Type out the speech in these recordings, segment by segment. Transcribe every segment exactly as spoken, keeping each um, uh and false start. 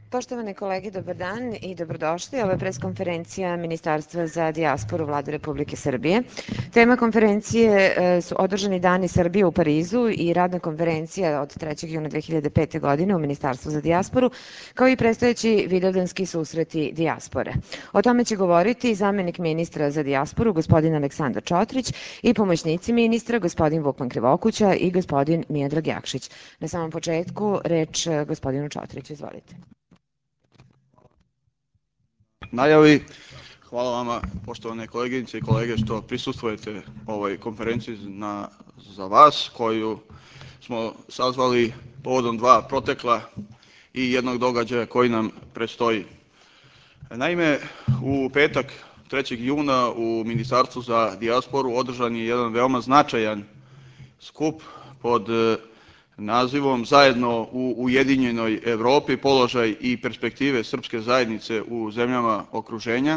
Poštovane kolege, dobar dan i dobrodošli. Ovo je preskonferencija Ministarstva za dijasporu Vlade Republike Srbije. Tema konferencije su održani dani Srbije u Parizu i radna konferencija od trećeg juna dve hiljade pete. godine u Ministarstvu za dijasporu, kao i predstojeći vidovdanski susreti dijaspore. O tome će govoriti zamenik ministra za dijasporu, gospodin Aleksandar Čotrić, i pomoćnici ministra, gospodin Vukman Krivokuća i gospodin Miodrag Jakšić. Na samom početku, reč gospodinu Čotriću. Izvolite. Najavi. Hvala vama, poštovane koleginice i kolege, što prisustvujete ovoj konferenciji na, za vas, koju smo sazvali povodom dva protekla i jednog događaja koji nam predstoji. Naime, u petak trećeg juna u Ministarstvu za dijasporu održan je jedan veoma značajan skup pod nazivom Zajedno u Ujedinjenoj Evropi, položaj i perspektive srpske zajednice u zemljama okruženja,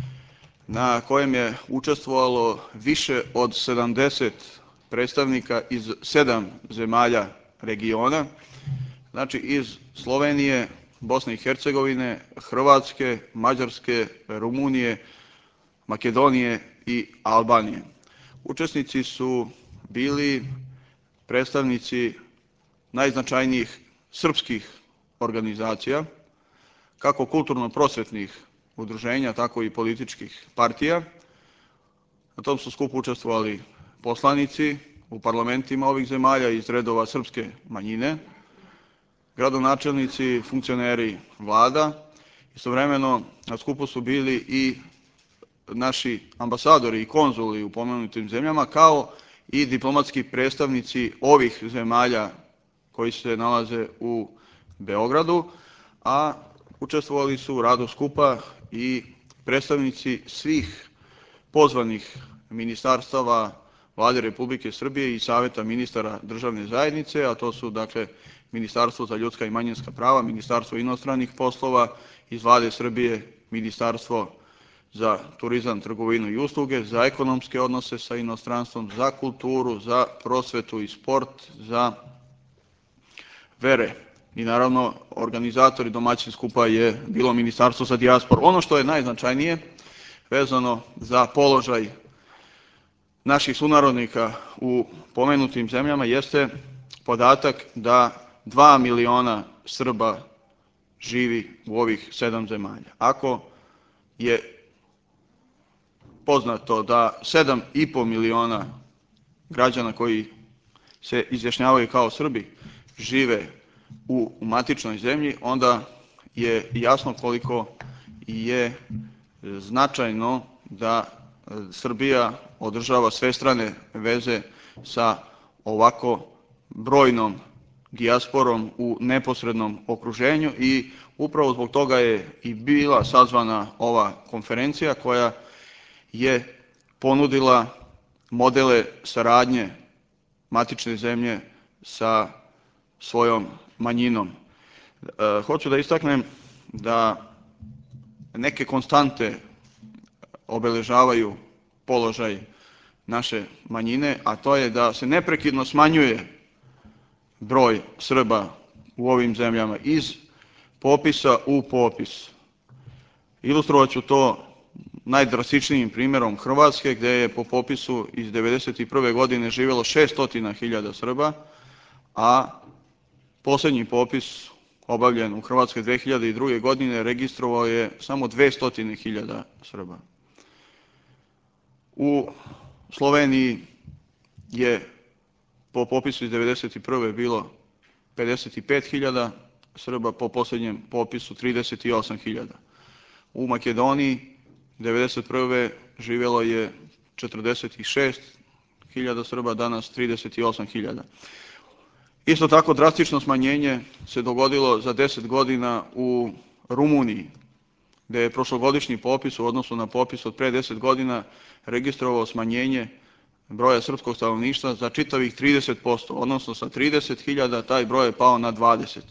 na kojem je učestvovalo više od sedamdeset predstavnika iz sedam zemalja regiona, znači iz Slovenije, Bosne i Hercegovine, Hrvatske, Mađarske, Rumunije, Makedonije i Albanije. Učesnici su bili predstavnici najznačajnijih srpskih organizacija, kako kulturno-prosvetnih udruženja, tako i političkih partija. Na tom su skupu učestvovali poslanici u parlamentima ovih zemalja iz redova srpske manjine, gradonačelnici, funkcioneri vlada. Istovremeno na skupu su bili i naši ambasadori i konzuli u pomenutim zemljama, kao i diplomatski predstavnici ovih zemalja koji se nalaze u Beogradu, a učestvovali su u radu skupa i predstavnici svih pozvanih ministarstava Vlade Republike Srbije i Saveta ministara državne zajednice, a to su dakle Ministarstvo za ljudska i manjinska prava, Ministarstvo inostranih poslova, iz Vlade Srbije Ministarstvo za turizam, trgovinu i usluge, za ekonomske odnose sa inostranstvom, za kulturu, za prosvetu i sport, za vere. I naravno, organizatori domaćin skupa je bilo Ministarstvo za dijasporu. Ono što je najznačajnije vezano za položaj naših sunarodnika u pomenutim zemljama jeste podatak da dva miliona Srba živi u ovih sedam zemalja. Ako je poznato da sedam i po miliona građana koji se izjašnjavaju kao Srbi žive u matičnoj zemlji, onda je jasno koliko je značajno da Srbija održava svestrane veze sa ovako brojnom dijasporom u neposrednom okruženju i upravo zbog toga je i bila sazvana ova konferencija koja je ponudila modele saradnje matične zemlje sa svojom manjinom. Hoću da istaknem da neke konstante obeležavaju položaj naše manjine, a to je da se neprekidno smanjuje broj Srba u ovim zemljama iz popisa u popis. Ilustrovat ću to najdrastičnijim primjerom Hrvatske, gde je po popisu iz devedeset prve. godine živjelo šeststo hiljada Srba, a poslednji popis obavljen u Hrvatskoj dve hiljade druge. godine registrovao je samo dvesta hiljada Srba. U Sloveniji je po popisu iz devedeset prve. bilo pedeset pet hiljada Srba, po posljednjem popisu trideset osam hiljada. U Makedoniji devedeset prve. živjelo je četrdeset šest hiljada Srba, danas trideset osam hiljada. Isto tako drastično smanjenje se dogodilo za deset godina u Rumuniji, gde je prošlogodišnji popis u odnosu na popis od pre deset godina registrovao smanjenje broja srpskog stanovništva za čitavih trideset posto, odnosno sa trideset hiljada taj broj je pao na dvadeset.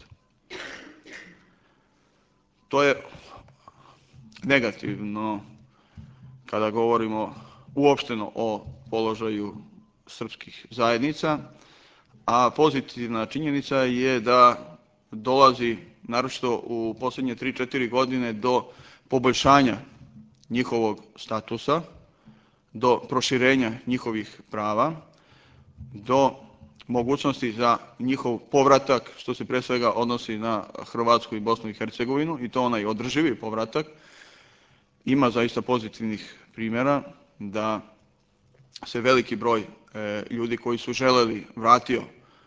To je negativno kada govorimo uopšteno o položaju srpskih zajednica, a pozitivna činjenica je da dolazi naročito u posljednje tri četiri godine, do poboljšanja njihovog statusa, do proširenja njihovih prava, do mogućnosti za njihov povratak, što se pre svega odnosi na Hrvatsku i Bosnu i Hercegovinu, i to onaj održivi povratak. Ima zaista pozitivnih primjera da se veliki broj e, ljudi koji su želeli vratio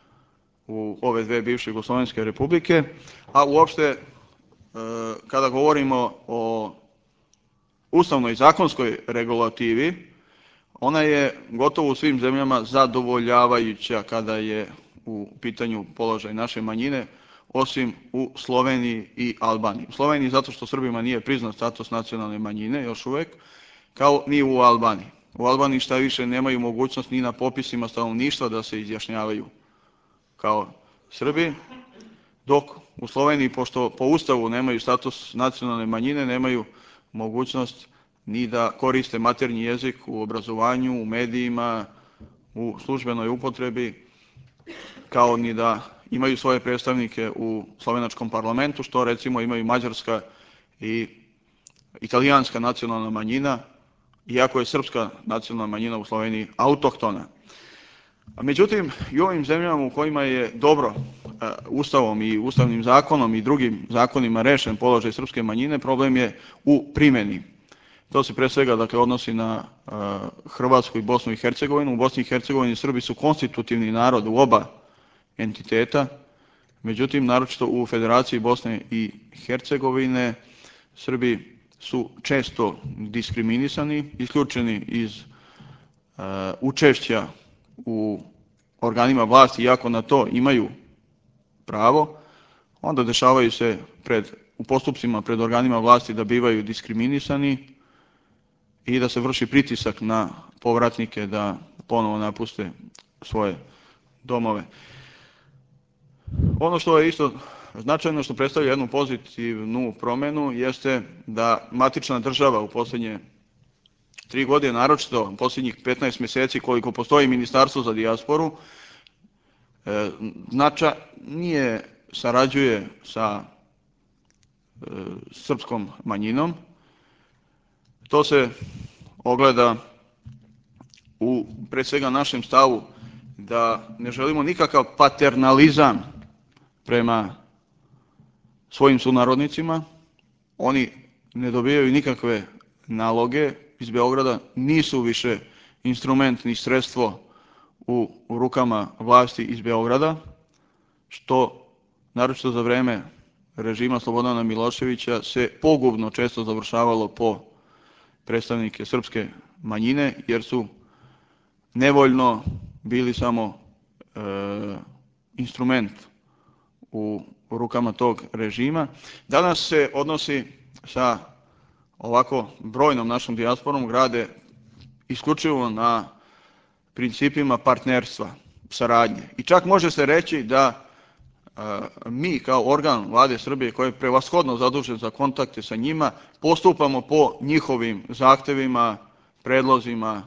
u ove dve bivše jugoslovenske republike, a uopšte e, kada govorimo o ustavnoj i zakonskoj regulativi, ona je gotovo u svim zemljama zadovoljavajuća kada je u pitanju položaj naše manjine, osim u Sloveniji i Albaniji. U Sloveniji zato što Srbima nije priznat status nacionalne manjine još uvek, kao ni u Albaniji. U Albaniji šta više nemaju mogućnost ni na popisima stanovništva da se izjašnjavaju kao Srbi, dok u Sloveniji, pošto po Ustavu nemaju status nacionalne manjine, nemaju mogućnost ni da koriste maternji jezik u obrazovanju, u medijima, u službenoj upotrebi, kao ni da imaju svoje predstavnike u slovenačkom parlamentu, što recimo imaju mađarska i italijanska nacionalna manjina, iako je srpska nacionalna manjina u Sloveniji autohtona. Međutim, i u ovim zemljama u kojima je dobro Ustavom i ustavnim zakonom i drugim zakonima rešen položaj srpske manjine, problem je u primjeni. To se pre svega dakle, odnosi na uh, Hrvatsku i Bosnu i Hercegovinu. U Bosni i Hercegovini Srbi su konstitutivni narod u oba entiteta, međutim, naročito u Federaciji Bosne i Hercegovine, Srbi su često diskriminisani, isključeni iz uh, učešća u organima vlasti, iako na to imaju pravo, onda dešavaju se pred, u postupcima pred organima vlasti da bivaju diskriminisani i da se vrši pritisak na povratnike da ponovo napuste svoje domove. Ono što je isto značajno, što predstavlja jednu pozitivnu promenu, jeste da matična država u posljednje tri godine, naročito posljednjih petnaest mjeseci koliko postoji Ministarstvo za dijasporu, značajnije sarađuje sa srpskom manjinom. To se ogleda u pre svega našem stavu da ne želimo nikakav paternalizam prema svojim sunarodnicima. Oni ne dobijaju nikakve naloge iz Beograda, nisu više instrument ni sredstvo u, u rukama vlasti iz Beograda, što naročito za vreme režima Slobodana Miloševića se pogubno često završavalo po predstavnike srpske manjine, jer su nevoljno bili samo e, instrument u, u rukama tog režima. Danas se odnosi sa ovako brojnom našom dijasporom grade isključivo na principima partnerstva, saradnje. I čak može se reći da a, mi kao organ vlade Srbije, koji je prevashodno zadužen za kontakte sa njima, postupamo po njihovim zahtevima, predlozima,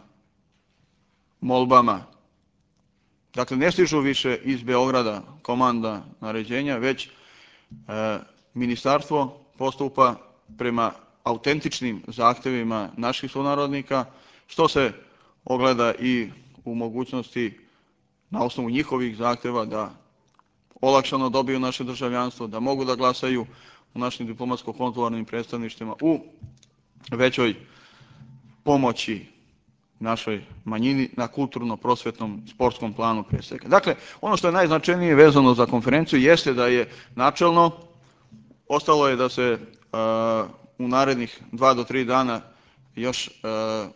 molbama. Dakle, ne stižu više iz Beograda komanda naređenja, već e, ministarstvo postupa prema autentičnim zahtevima naših sunarodnika, što se ogleda i u mogućnosti na osnovu njihovih zahteva da olakšano dobiju naše državljanstvo, da mogu da glasaju u našim diplomatsko-konzularnim predstavništvima, u većoj pomoći našoj manjini na kulturno-prosvetnom sportskom planu pre svega. Dakle, ono što je najznačajnije vezano za konferenciju jeste da je načelno, ostalo je da se uh, u narednih dva do tri dana još uh,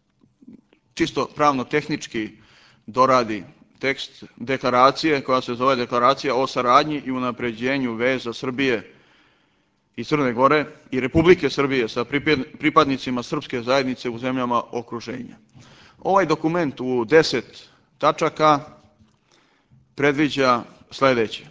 čisto pravno-tehnički doradi tekst deklaracije koja se zove Deklaracija o saradnji i unapređenju veza Srbije i Crne Gore i Republike Srbije sa pripadnicima srpske zajednice u zemljama okruženja. Ovaj dokument u deset tačaka predviđa sljedeće.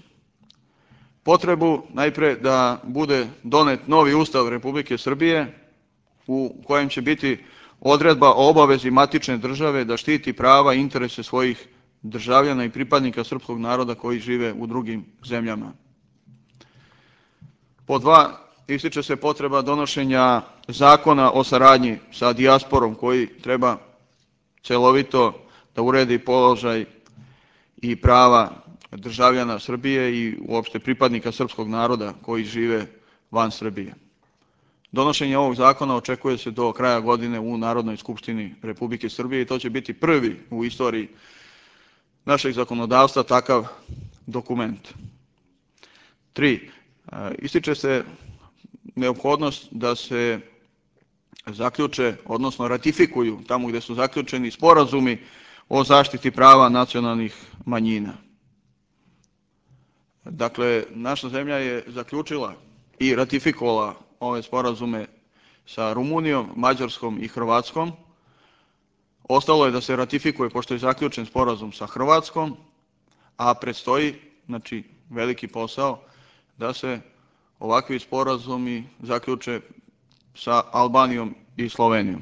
Potrebu najpre da bude donet novi Ustav Republike Srbije u kojem će biti odredba o obavezi matične države da štiti prava i interese svojih državljana i pripadnika srpskog naroda koji žive u drugim zemljama. Pod dva, ističe se potreba donošenja zakona o saradnji sa dijasporom koji treba celovito da uredi položaj i prava državljana Srbije i uopšte pripadnika srpskog naroda koji žive van Srbije. Donošenje ovog zakona očekuje se do kraja godine u Narodnoj skupštini Republike Srbije i to će biti prvi u istoriji našeg zakonodavstva takav dokument. Tri, ističe se neophodnost da se zaključe, odnosno ratifikuju tamo gde su zaključeni sporazumi o zaštiti prava nacionalnih manjina. Dakle, naša zemlja je zaključila i ratifikovala ove sporazume sa Rumunijom, Mađarskom i Hrvatskom. Ostalo je da se ratifikuje, pošto je zaključen sporazum sa Hrvatskom, a predstoji, znači, veliki posao da se ovakvi sporazumi zaključe sa Albanijom i Slovenijom.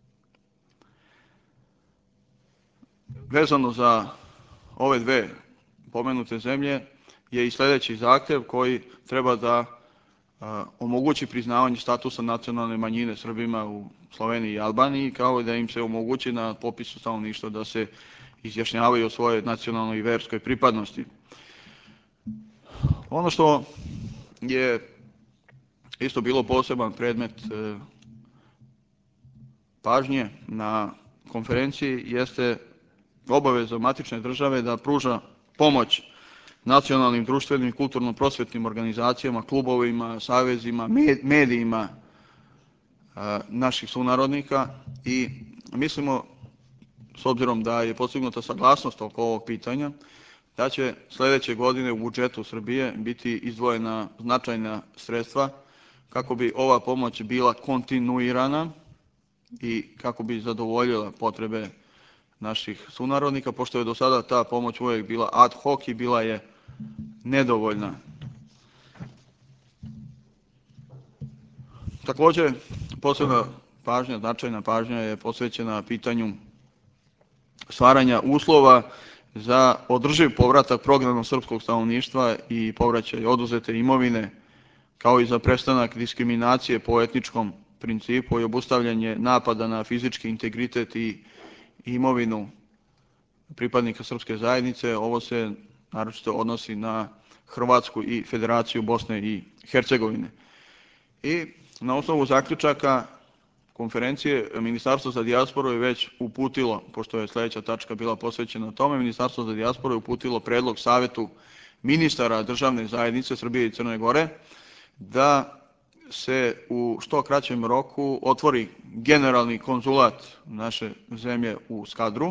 Vezano za ove dve pomenute zemlje je i sledeći zahtev koji treba da omogući priznavanje statusa nacionalne manjine Srbima u Sloveniji i Albaniji, kao i da im se omogući na popisu stanovništva da se izjašnjavaju o svojoj nacionalnoj i verskoj pripadnosti. Ono što je isto bilo poseban predmet pažnje na konferenciji jeste obaveza matične države da pruža pomoć nacionalnim, društvenim i kulturno-prosvetnim organizacijama, klubovima, savezima, medijima naših sunarodnika i mislimo, s obzirom da je postignuta saglasnost oko ovog pitanja, da će sledeće godine u budžetu Srbije biti izdvojena značajna sredstva kako bi ova pomoć bila kontinuirana i kako bi zadovoljila potrebe naših sunarodnika, pošto je do sada ta pomoć uvek bila ad hoc i bila je nedovoljna. Takođe, posebna pažnja, značajna pažnja je posvećena pitanju stvaranja uslova za održiv povratak prognanog srpskog stanovništva i povraćaj oduzete imovine, kao i za prestanak diskriminacije po etničkom principu i obustavljanje napada na fizički integritet i imovinu pripadnika srpske zajednice. Ovo se naročito odnosi na Hrvatsku i Federaciju Bosne i Hercegovine. I na osnovu zaključaka konferencije Ministarstvo za dijasporu je već uputilo, pošto je sledeća tačka bila posvećena tome, Ministarstvo za dijasporu je uputilo predlog Savetu ministara državne zajednice Srbije i Crne Gore da se u što kraćem roku otvori generalni konzulat naše zemlje u Skadru,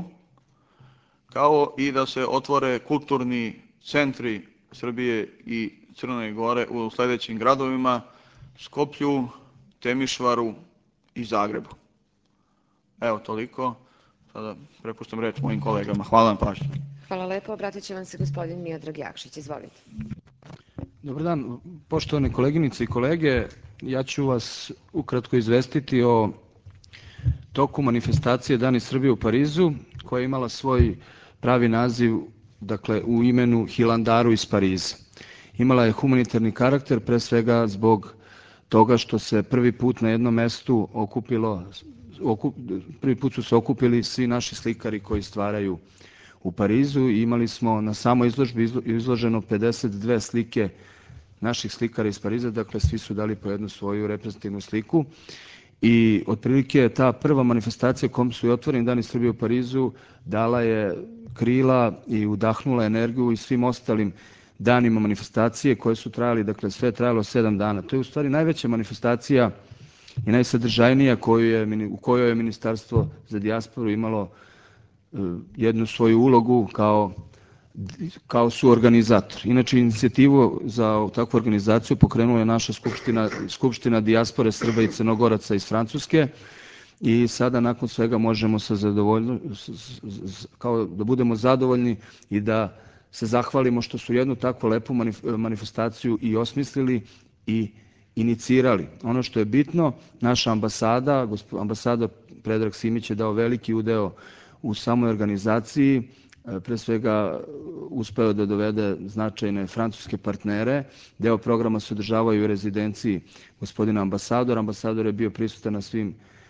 kao i da se otvore kulturni centri Srbije i Crne Gore u sledećim gradovima: Skoplju, Temišvaru i Zagrebu. Evo toliko. Sada prepuštam reč mojim kolegama. Hvala na pažnji. Hvala lepo. Obratit će vam se gospodin Miodrag Jakšić. Izvolite. Dobar dan, poštovane koleginice i kolege. Ja ću vas ukratko izvestiti o toku manifestacije Dani Srbije u Parizu, koja je imala svoj pravi naziv, dakle, u imenu Hilandaru iz Pariza. Imala je humanitarni karakter, pre svega zbog toga što se prvi put na jednom mestu okupilo, okup, prvi put su se okupili svi naši slikari koji stvaraju u Parizu i imali smo na samoj izložbi izloženo pedeset dve slike naših slikara iz Pariza, dakle svi su dali po jednu svoju reprezentativnu sliku i otprilike ta prva manifestacija kom su i otvoreni Dani Srbije u Parizu dala je krila i udahnula energiju i svim ostalim danima manifestacije koje su trajali, dakle sve je trajalo sedam dana. To je u stvari najveća manifestacija i najsadržajnija koju je, u kojoj je Ministarstvo za dijasporu imalo jednu svoju ulogu kao, kao suorganizator. Inače, inicijativu za takvu organizaciju pokrenula je naša Skupština, Skupština dijaspore Srba i Crnogoraca iz Francuske i sada nakon svega možemo sa zadovoljno, kao da budemo zadovoljni i da se zahvalimo što su jednu takvu lepu manifestaciju i osmislili i inicirali. Ono što je bitno, naša ambasada, ambasada Predrag Simić je dao veliki udeo u samoj organizaciji, pre svega uspeo da dovede značajne francuske partnere. Deo programa se održavao i u rezidenciji gospodina ambasadora. Ambasador je bio prisutan na svim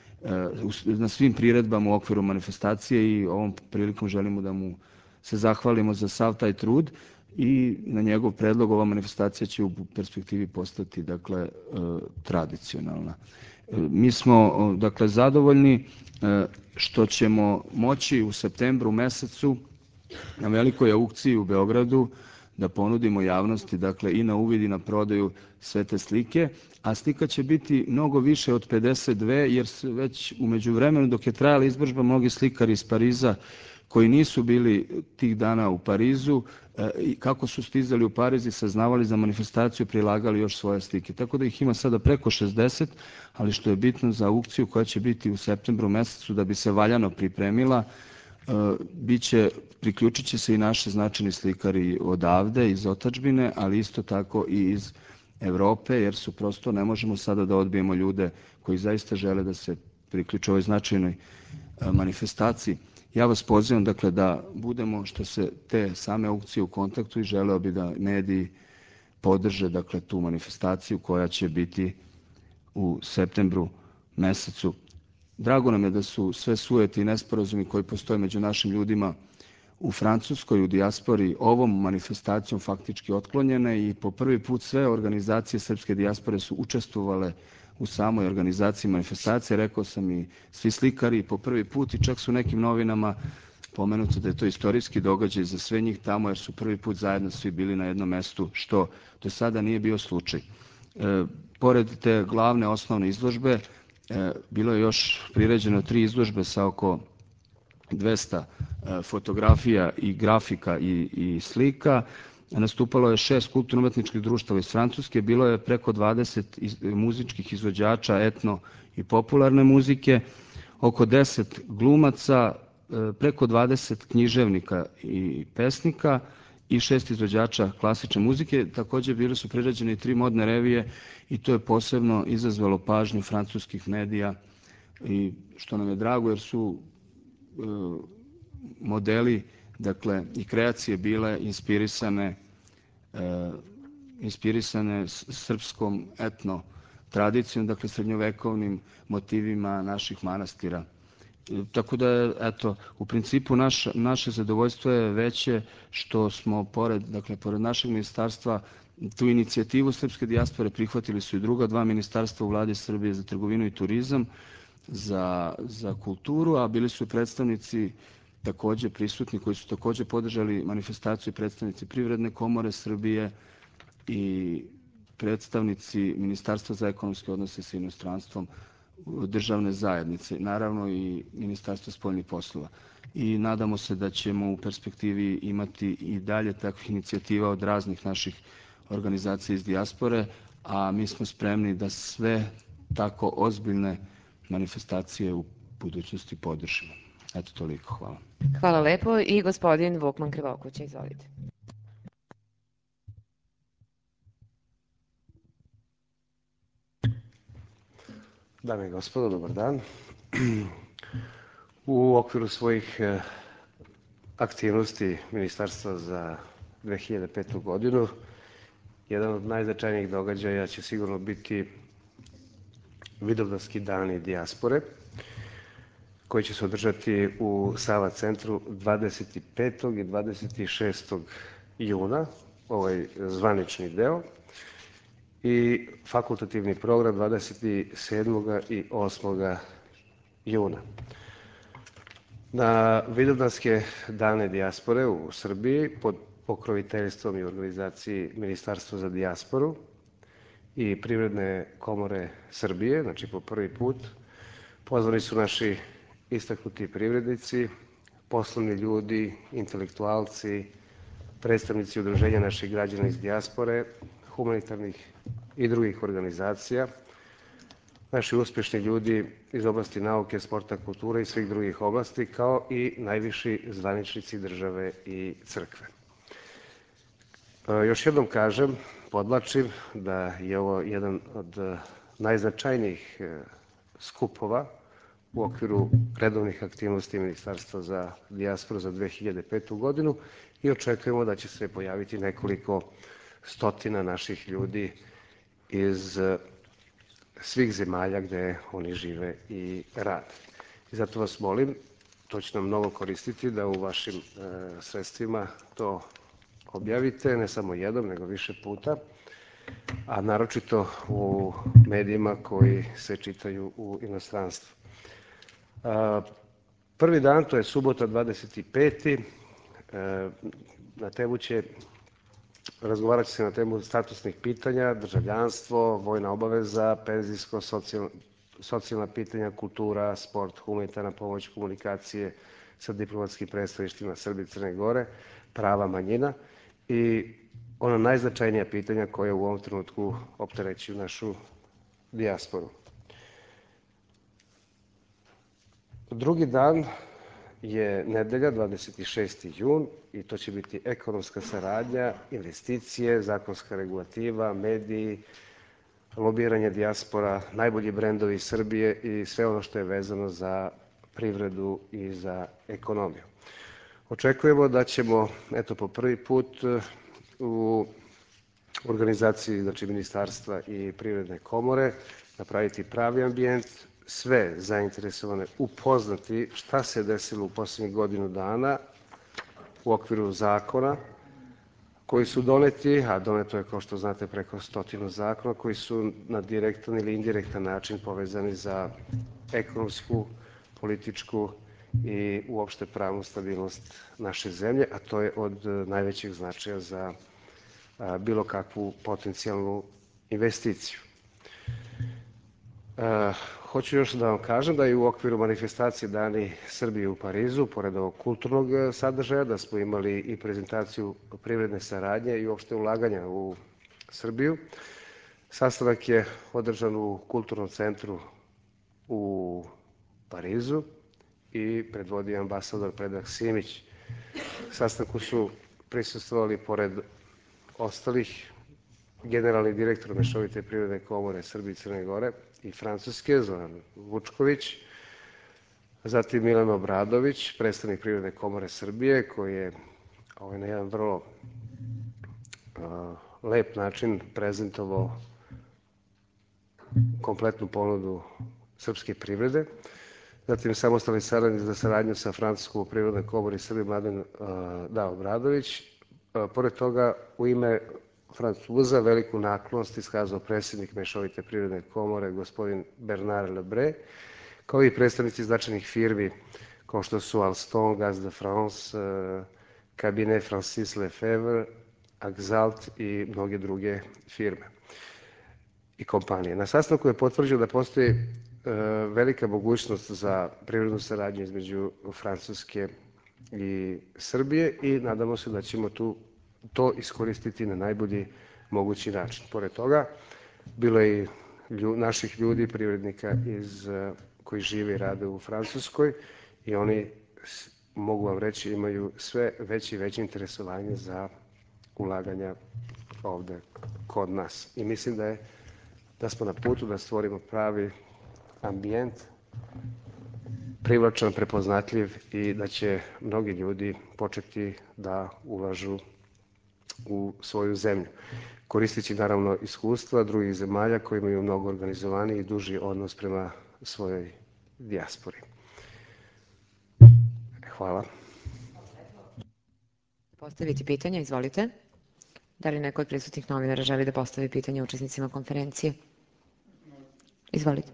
na svim priredbama u okviru manifestacije i ovom prilikom želimo da mu se zahvalimo za sav taj trud i na njegov predlog ova manifestacija će u perspektivi postati dakle tradicionalna. Mi smo dakle zadovoljni što ćemo moći u septembru mesecu na velikoj aukciji u Beogradu da ponudimo javnosti dakle i na uvid i na prodaju sve te slike, a slika će biti mnogo više od pedeset dve jer su već u međuvremenu dok je trajala izložba mnogi slikari iz Pariza koji nisu bili tih dana u Parizu i kako su stizali u Pariz i saznavali za manifestaciju prilagali još svoje slike. Tako da ih ima sada preko šezdeset, ali što je bitno za aukciju koja će biti u septembru mesecu da bi se valjano pripremila, biće, priključit će se i naši značajni slikari odavde, iz otadžbine, ali isto tako i iz Evrope, jer su prosto, ne možemo sada da odbijemo ljude koji zaista žele da se priključe ovoj značajnoj manifestaciji. Ja vas pozivam dakle da budemo što se te same aukcije u kontaktu i želeo bi da mediji podrže dakle tu manifestaciju koja će biti u septembru mesecu. Drago nam je da su sve sujete i nesporazumi koji postoje među našim ljudima u Francuskoj, u dijaspori, ovom manifestacijom faktički otklonjene i po prvi put sve organizacije srpske dijaspore su učestvovale u samoj organizaciji manifestacije. Rekao sam i svi slikari po prvi put i čak su nekim novinama pomenuto da je to istorijski događaj za sve njih tamo jer su prvi put zajedno svi bili na jednom mestu, što do sada nije bio slučaj. E, pored te glavne osnovne izložbe, e, bilo je još priređeno tri izložbe sa oko dvesta e, fotografija i grafika i, i slika. Nastupalo je šest kulturno-umetničkih društava iz Francuske, bilo je preko dvadeset iz, muzičkih izvođača etno i popularne muzike, oko deset glumaca, preko dvadeset književnika i pesnika i šest izvođača klasične muzike. Takođe bile su priređene i tri modne revije i to je posebno izazvalo pažnju francuskih medija i što nam je drago jer su e, modeli dakle i kreacije bile inspirisane e, inspirisane srpskom etno tradicijom, dakle srednjovekovnim motivima naših manastira. Tako da, eto, u principu naš, naše zadovoljstvo je veće što smo, pored, dakle, pored našeg ministarstva, tu inicijativu srpske dijaspore prihvatili su i druga dva ministarstva u vladi Srbije za trgovinu i turizam, za, za kulturu, a bili su predstavnici takođe prisutni koji su takođe podržali manifestaciju predstavnici Privredne komore Srbije i predstavnici Ministarstva za ekonomske odnose sa inostranstvom državne zajednice, naravno i Ministarstva spoljnih poslova. I nadamo se da ćemo u perspektivi imati i dalje takvih inicijativa od raznih naših organizacija iz dijaspore, a mi smo spremni da sve tako ozbiljne manifestacije u budućnosti podržimo. Eto toliko, hvala. Hvala lepo i gospodin Vukman Krivokuća, izvolite. Dame i gospodo, dobar dan. U okviru svojih aktivnosti Ministarstva za dve hiljade petu godinu, jedan od najznačajnijih događaja će sigurno biti Vidovdanski dani dijaspore, koji će se održati u Sava centru dvadeset petog i dvadeset šestog juna, ovaj zvanični deo, i fakultativni program dvadeset sedmog i osmog juna. Na Vidovdanske dane dijaspore u Srbiji pod pokroviteljstvom i organizaciji Ministarstva za dijasporu i Privredne komore Srbije, znači po prvi put, pozvani su naši istaknuti privrednici, poslovni ljudi, intelektualci, predstavnici udruženja naših građana iz dijaspore, humanitarnih i drugih organizacija, naši uspešni ljudi iz oblasti nauke, sporta, kulture i svih drugih oblasti, kao i najviši zvaničnici države i crkve. Još jednom kažem, podvlačim da je ovo jedan od najznačajnijih skupova u okviru redovnih aktivnosti Ministarstva za dijasporu za dve hiljade petu godinu i očekujemo da će se pojaviti nekoliko stotina naših ljudi iz svih zemalja gde oni žive i rade. I zato vas molim, to će nam mnogo koristiti, da u vašim e, sredstvima to objavite, ne samo jednom, nego više puta, a naročito u medijima koji se čitaju u inostranstvu. A, prvi dan, to je subota dvadeset peti E, na temu će, razgovarat će se na temu statusnih pitanja, državljanstvo, vojna obaveza, penzijsko, socijalno, socijalna pitanja, kultura, sport, humanitarna pomoć, komunikacije sa diplomatskim predstavništvima Srbije i Crne Gore, prava manjina i ona najznačajnija pitanja koja u ovom trenutku opterećuju našu dijasporu. Drugi dan je nedelja, dvadeset šesti jun, i to će biti ekonomska saradnja, investicije, zakonska regulativa, mediji, lobiranje dijaspora, najbolji brendovi Srbije i sve ono što je vezano za privredu i za ekonomiju. Očekujemo da ćemo, eto, po prvi put u organizaciji, znači, Ministarstva i Privredne komore napraviti pravi ambijent, sve zainteresovane upoznati šta se desilo u poslednjih godinu dana u okviru zakona koji su doneti, a doneto je, kao što znate, preko stotinu zakona koji su na direktan ili indirektan način povezani za ekonomsku, političku i uopšte pravnu stabilnost naše zemlje, a to je od najvećeg značaja za bilo kakvu potencijalnu investiciju. E, hoću još da vam kažem da je u okviru manifestacije Dani Srbije u Parizu, pored ovog kulturnog sadržaja, da smo imali i prezentaciju privredne saradnje i uopšte ulaganja u Srbiju. Sastanak je održan u Kulturnom centru u Parizu i predvodio ambasador Predrag Simić. Sastanku su prisustvovali, pored ostalih, generalni direktor Mešovite privredne komore Srbije i Crne Gore i Francuske, Zoran Vučković, zatim Milan Obradović, predstavnik Privredne komore Srbije, koji je ovaj, na jedan vrlo uh, lep način prezentovao kompletnu ponudu srpske privrede. Zatim samostalni saradnik za saradnju sa Francuskom privrednoj komori Srbije Mladen uh, Da Obradović. Uh, pored toga, u ime Francuza veliku naklonost iskazao predsjednik Mešovite privredne komore gospodin Bernard Lebre, kao i predstavnici značajnih firmi kao što su Alstom, Gaz de France, Cabinet Francis Lefebvre, Axalt i mnoge druge firme i kompanije. Na sastanku je potvrđeno da postoji velika mogućnost za privrednu saradnju između Francuske i Srbije i nadamo se da ćemo tu to iskoristiti na najbolji mogući način. Pored toga, bilo je i lju, naših ljudi, privrednika iz, koji žive i rade u Francuskoj i oni, mogu vam reći, imaju sve veće i veće interesovanje za ulaganja ovde kod nas. I mislim da, je, da smo na putu da stvorimo pravi ambijent, privlačan, prepoznatljiv i da će mnogi ljudi početi da ulažu u svoju zemlju, koristeći naravno iskustva drugih zemalja koji imaju mnogo organizovaniji i duži odnos prema svojoj dijaspori. Hvala. Postaviti pitanje, izvolite. Da li neko od prisutnih novinara želi da postavi pitanje učesnicima konferencije? Izvolite.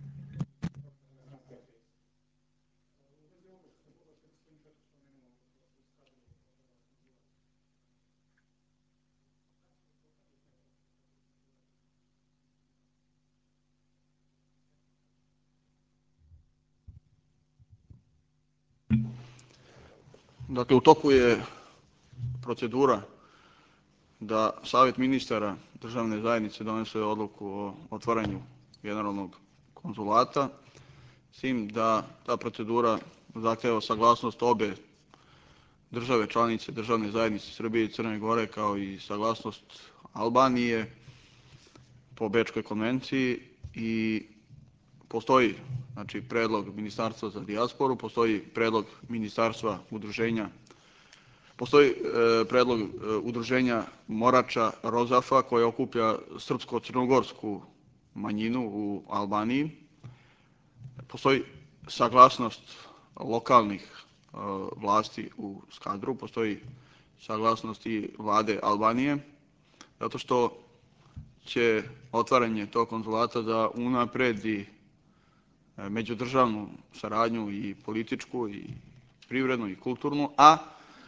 Dakle, u toku je procedura da Savjet ministara državne zajednice donese odluku o otvaranju generalnog konzulata, s tim da ta procedura zahteva saglasnost obe države članice državne zajednice Srbije i Crne Gore, kao i saglasnost Albanije po Bečkoj konvenciji i postoji znači predlog Ministarstva za dijasporu, postoji predlog Ministarstva udruženja, postoji e, predlog e, udruženja Morača Rozafa koje okuplja srpsko-crnogorsku manjinu u Albaniji. Postoji saglasnost lokalnih e, vlasti u Skadru, postoji saglasnost i vlade Albanije, zato što će otvaranje tog konzulata da unapredi međudržavnu saradnju i političku i privrednu i kulturnu, a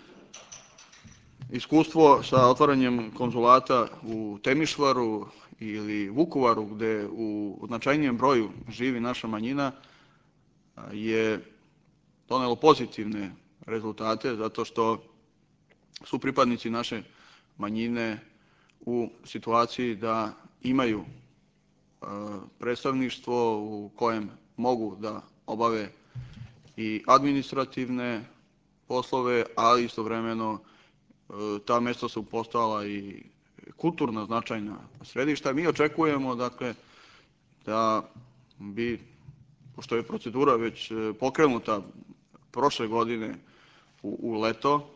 iskustvo sa otvaranjem konzulata u Temišvaru ili Vukovaru, gde u značajnijem broju živi naša manjina, je donelo pozitivne rezultate, zato što su pripadnici naše manjine u situaciji da imaju predstavništvo u kojem mogu da obave i administrativne poslove, ali istovremeno ta mesta su postala i kulturno značajna središta. Mi očekujemo dakle da bi, pošto je procedura već pokrenuta prošle godine u, u leto,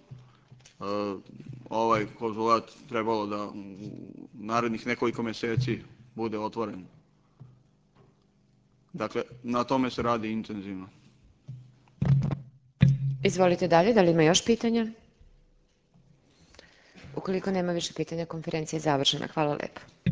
ovaj konzulat trebalo da u narednih nekoliko meseci bude otvoren. Dakle, na tome se radi intenzivno. Izvolite dalje, da li ima još pitanja? Ukoliko nema više pitanja, konferencija je završena. Hvala lepo.